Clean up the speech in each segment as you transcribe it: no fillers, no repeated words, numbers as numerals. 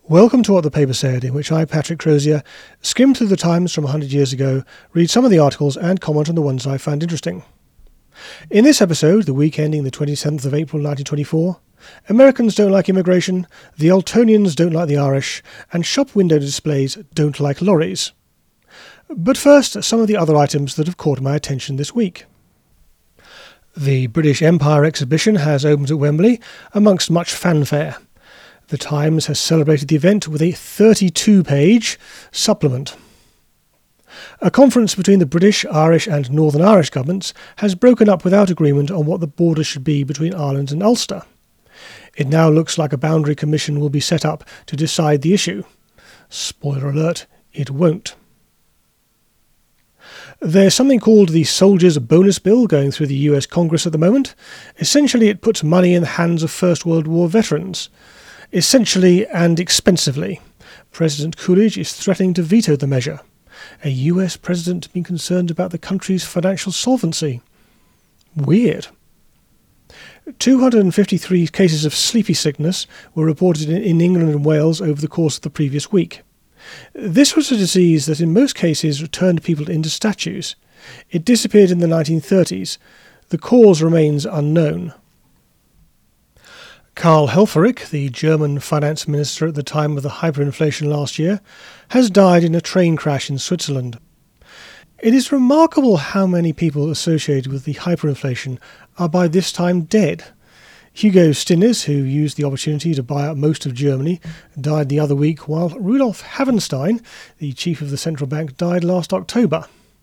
Welcome to What the Paper Said, in which I, Patrick Crozier, skim through the Times from 100 years ago, read some of the articles and comment on the ones I found interesting. In this episode, the week ending the 27th of April 1924, Americans don't like immigration, the Eltonians don't like the Irish, and shop window displays don't like lorries. But first, some of the other items that have caught my attention this week. The British Empire exhibition has opened at Wembley, amongst much fanfare. The Times has celebrated the event with a 32-page supplement. A conference between the British, Irish and Northern Irish governments has broken up without agreement on what the border should be between Ireland and Ulster. It now looks like a boundary commission will be set up to decide the issue. Spoiler alert, it won't. There's something called the Soldiers' Bonus Bill going through the US Congress at the moment. Essentially, it puts money in the hands of First World War veterans. Essentially and expensively, President Coolidge is threatening to veto the measure. A US president being concerned about the country's financial solvency. Weird. 253 cases of sleepy sickness were reported in England and Wales over the course of the previous week. This was a disease that in most cases turned people into statues. It disappeared in the 1930s. The cause remains unknown. Karl Helfferich, the German finance minister at the time of the hyperinflation last year, has died in a train crash in Switzerland. It is remarkable how many people associated with the hyperinflation are by this time dead. Hugo Stinnes, who used the opportunity to buy up most of Germany, died the other week, while Rudolf Havenstein, the chief of the central bank, died last October.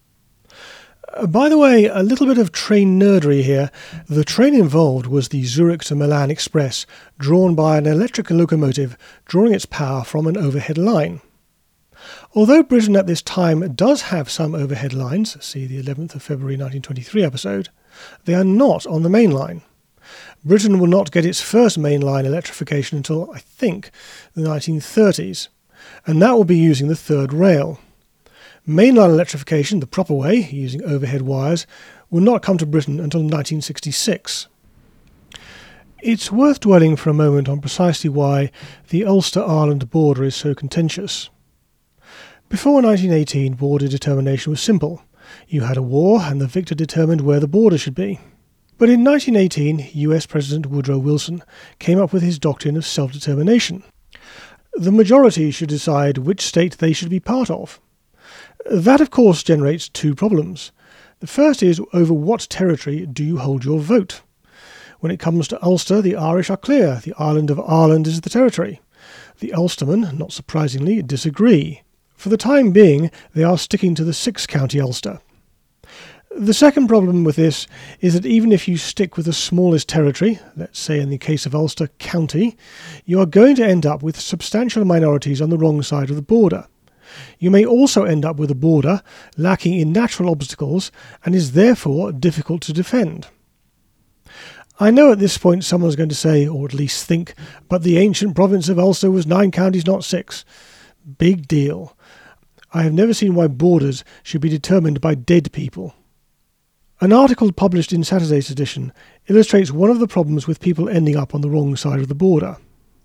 By the way, a little bit of train nerdery here. The train involved was the Zurich to Milan Express, drawn by an electric locomotive drawing its power from an overhead line. Although Britain at this time does have some overhead lines, see the 11th of February 1923 episode, they are not on the main line. Britain will not get its first mainline electrification until, I think, the 1930s, and that will be using the third rail. Mainline electrification, the proper way, using overhead wires, will not come to Britain until 1966. It's worth dwelling for a moment on precisely why the Ulster-Ireland border is so contentious. Before 1918, border determination was simple. You had a war, and the victor determined where the border should be. But in 1918, US President Woodrow Wilson came up with his doctrine of self-determination. The majority should decide which state they should be part of. That, of course, generates two problems. The first is, over what territory do you hold your vote? When it comes to Ulster, the Irish are clear. The island of Ireland is the territory. The Ulstermen, not surprisingly, disagree. For the time being, they are sticking to the six-county Ulster. The second problem with this is that even if you stick with the smallest territory, let's say in the case of Ulster, county, you are going to end up with substantial minorities on the wrong side of the border. You may also end up with a border lacking in natural obstacles and is therefore difficult to defend. I know at this point someone's going to say, or at least think, but the ancient province of Ulster was 9 counties, not 6. Big deal. I have never seen why borders should be determined by dead people. An article published in Saturday's edition illustrates one of the problems with people ending up on the wrong side of the border.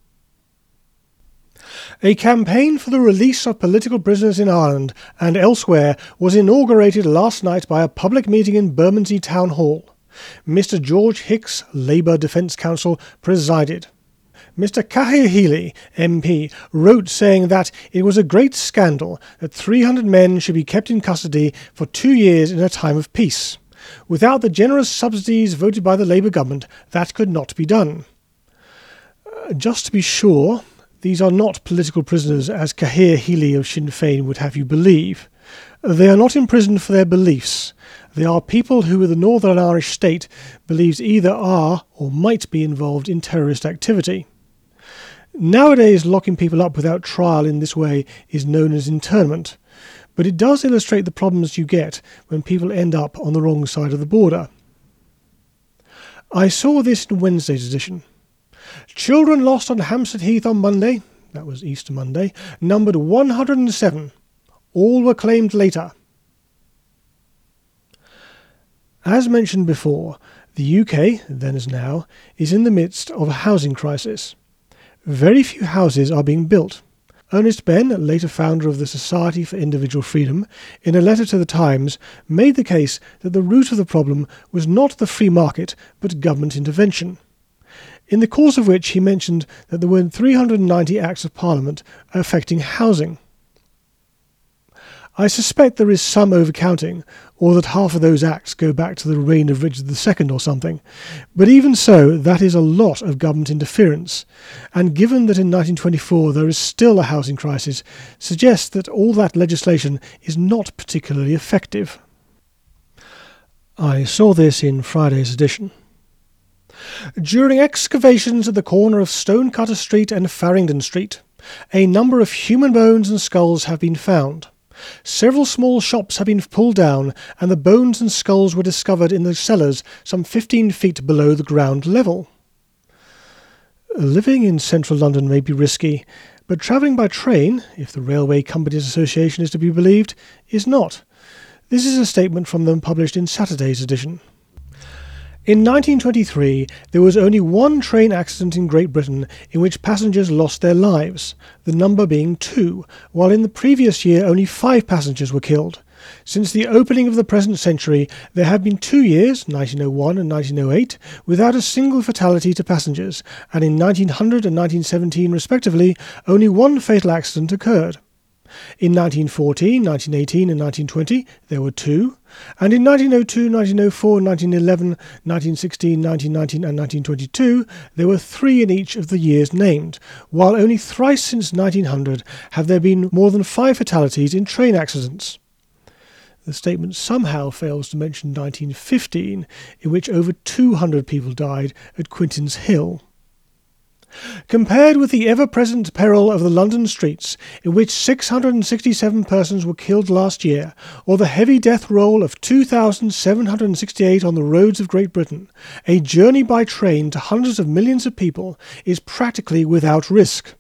A campaign for the release of political prisoners in Ireland and elsewhere was inaugurated last night by a public meeting in Bermondsey Town Hall. Mr. George Hicks, Labour Defence Counsel, presided. Mr. Cahir Healy, MP, wrote saying that it was a great scandal that 300 men should be kept in custody for 2 years in a time of peace. Without the generous subsidies voted by the Labour government, that could not be done. Just to be sure, these are not political prisoners as Cahir Healy of Sinn Féin would have you believe. They are not imprisoned for their beliefs. They are people who the Northern Irish state believes either are or might be involved in terrorist activity. Nowadays, locking people up without trial in this way is known as internment, but it does illustrate the problems you get when people end up on the wrong side of the border. I saw this in Wednesday's edition. Children lost on Hampstead Heath on Monday, that was Easter Monday, numbered 107. All were claimed later. As mentioned before, the UK, then as now, is in the midst of a housing crisis. Very few houses are being built. Ernest Benn, later founder of the Society for Individual Freedom, in a letter to the Times, made the case that the root of the problem was not the free market, but government intervention, in the course of which he mentioned that there were 390 Acts of Parliament affecting housing. I suspect there is some overcounting, or that half of those acts go back to the reign of Richard II or something, but even so, that is a lot of government interference, and given that in 1924 there is still a housing crisis, suggests that all that legislation is not particularly effective. I saw this in Friday's edition. During excavations at the corner of Stonecutter Street and Farringdon Street, a number of human bones and skulls have been found. Several small shops have been pulled down, and the bones and skulls were discovered in the cellars some 15 feet below the ground level. Living in central London may be risky, but travelling by train, if the Railway Companies Association is to be believed, is not. This is a statement from them published in Saturday's edition. In 1923, there was only one train accident in Great Britain in which passengers lost their lives, the number being 2, while in the previous year only 5 passengers were killed. Since the opening of the present century, there have been 2 years, 1901 and 1908, without a single fatality to passengers, and in 1900 and 1917 respectively, only 1 fatal accident occurred. In 1914, 1918 and 1920 there were 2, and in 1902, 1904, 1911, 1916, 1919 and 1922 there were 3 in each of the years named, while only thrice since 1900 have there been more than 5 fatalities in train accidents. The statement somehow fails to mention 1915, in which over 200 people died at Quintin's Hill. Compared with the ever-present peril of the London streets, in which 667 persons were killed last year, or the heavy death roll of 2,768 on the roads of Great Britain, a journey by train to hundreds of millions of people is practically without risk.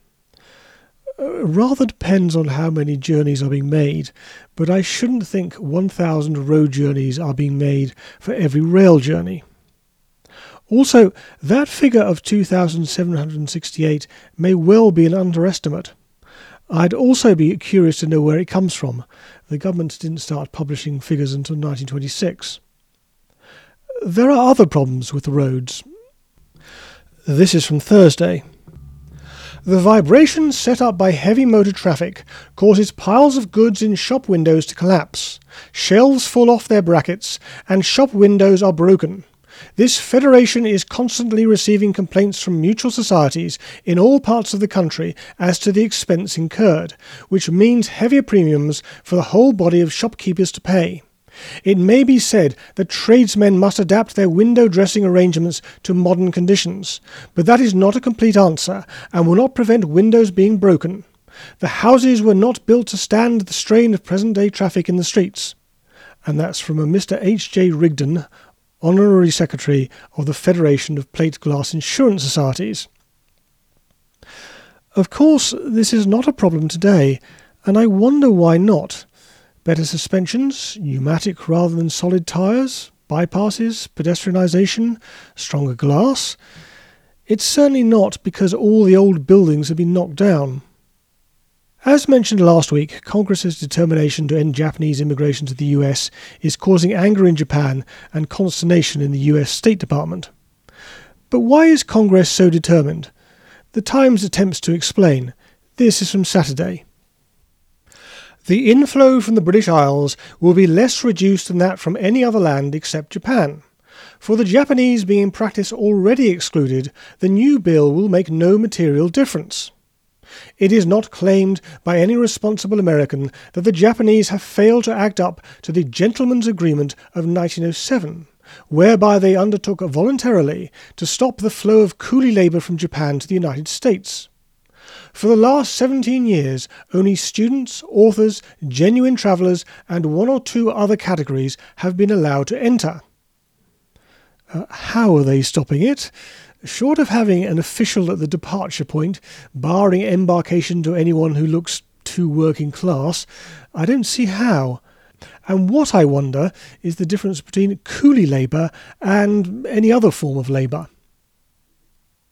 Rather depends on how many journeys are being made, but I shouldn't think 1,000 road journeys are being made for every rail journey. Also, that figure of 2,768 may well be an underestimate. I'd also be curious to know where it comes from. The government didn't start publishing figures until 1926. There are other problems with the roads. This is from Thursday. The vibration set up by heavy motor traffic causes piles of goods in shop windows to collapse. Shelves fall off their brackets, and shop windows are broken. This federation is constantly receiving complaints from mutual societies in all parts of the country as to the expense incurred, which means heavier premiums for the whole body of shopkeepers to pay. It may be said that tradesmen must adapt their window dressing arrangements to modern conditions, but that is not a complete answer and will not prevent windows being broken. The houses were not built to stand the strain of present-day traffic in the streets. And that's from a Mr. H.J. Rigdon, Honorary Secretary of the Federation of Plate Glass Insurance Societies. Of course, this is not a problem today, and I wonder why not. Better suspensions, pneumatic rather than solid tyres, bypasses, pedestrianisation, stronger glass. It's certainly not because all the old buildings have been knocked down. As mentioned last week, Congress's determination to end Japanese immigration to the US is causing anger in Japan and consternation in the US State Department. But why is Congress so determined? The Times attempts to explain. This is from Saturday. The inflow from the British Isles will be less reduced than that from any other land except Japan. For the Japanese being in practice already excluded, the new bill will make no material difference. It is not claimed by any responsible American that the Japanese have failed to act up to the Gentleman's Agreement of 1907, whereby they undertook voluntarily to stop the flow of coolie labour from Japan to the United States. For the last 17 years, only students, authors, genuine travellers, and 1 or 2 other categories have been allowed to enter. How are they stopping it? Short of having an official at the departure point, barring embarkation to anyone who looks too working class, I don't see how. And what, I wonder, is the difference between coolie labour and any other form of labour?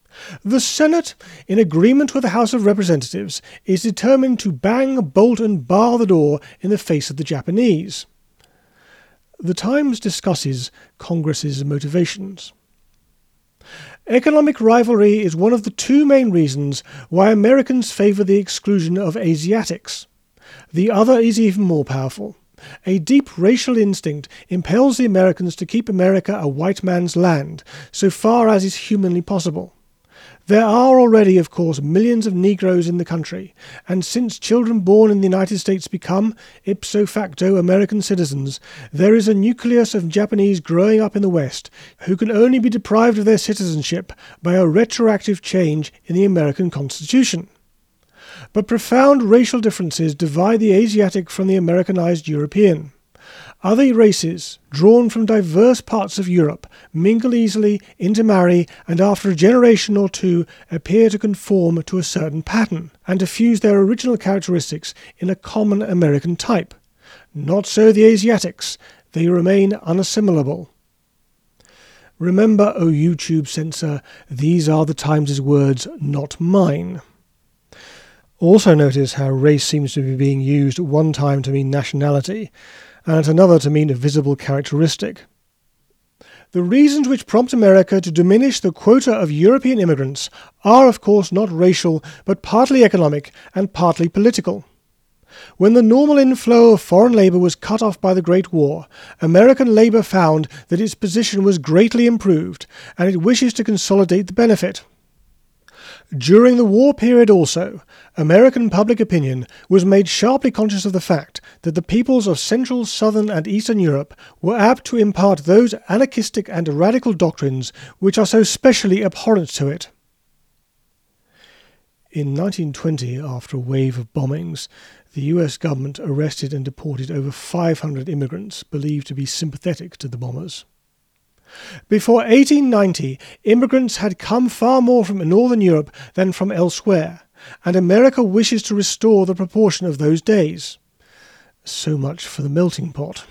The Senate, in agreement with the House of Representatives, is determined to bang, bolt and bar the door in the face of the Japanese. The Times discusses Congress's motivations. Economic rivalry is one of the two main reasons why Americans favour the exclusion of Asiatics. The other is even more powerful. A deep racial instinct impels the Americans to keep America a white man's land, so far as is humanly possible. There are already, of course, millions of Negroes in the country, and since children born in the United States become, ipso facto, American citizens, there is a nucleus of Japanese growing up in the West who can only be deprived of their citizenship by a retroactive change in the American Constitution. But profound racial differences divide the Asiatic from the Americanized European. Other races, drawn from diverse parts of Europe, mingle easily, intermarry, and after a generation or two appear to conform to a certain pattern, and to fuse their original characteristics in a common American type. Not so the Asiatics. They remain unassimilable. Remember, O YouTube censor, these are the Times' words, not mine. Also notice how race seems to be being used at one time to mean nationality, and at another to mean a visible characteristic. The reasons which prompt America to diminish the quota of European immigrants are of course not racial, but partly economic and partly political. When the normal inflow of foreign labour was cut off by the Great War, American labour found that its position was greatly improved, and it wishes to consolidate the benefit. During the war period also, American public opinion was made sharply conscious of the fact that the peoples of Central, Southern and Eastern Europe were apt to impart those anarchistic and radical doctrines which are so specially abhorrent to it. In 1920, after a wave of bombings, the US government arrested and deported over 500 immigrants believed to be sympathetic to the bombers. Before 1890, immigrants had come far more from Northern Europe than from elsewhere, and America wishes to restore the proportion of those days. So much for the melting pot.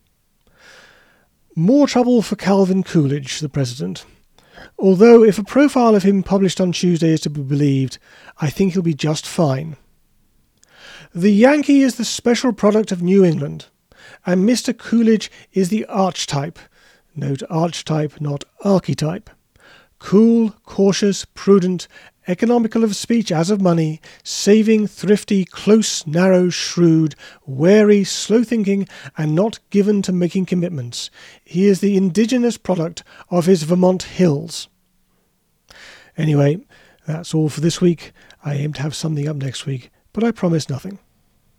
More trouble for Calvin Coolidge, the President. Although, if a profile of him published on Tuesday is to be believed, I think he'll be just fine. The Yankee is the special product of New England, and Mr. Coolidge is the archetype. Note archetype, not archetype. Cool, cautious, prudent, economical of speech as of money, saving, thrifty, close, narrow, shrewd, wary, slow-thinking, and not given to making commitments. He is the indigenous product of his Vermont hills. Anyway, that's all for this week. I aim to have something up next week, but I promise nothing.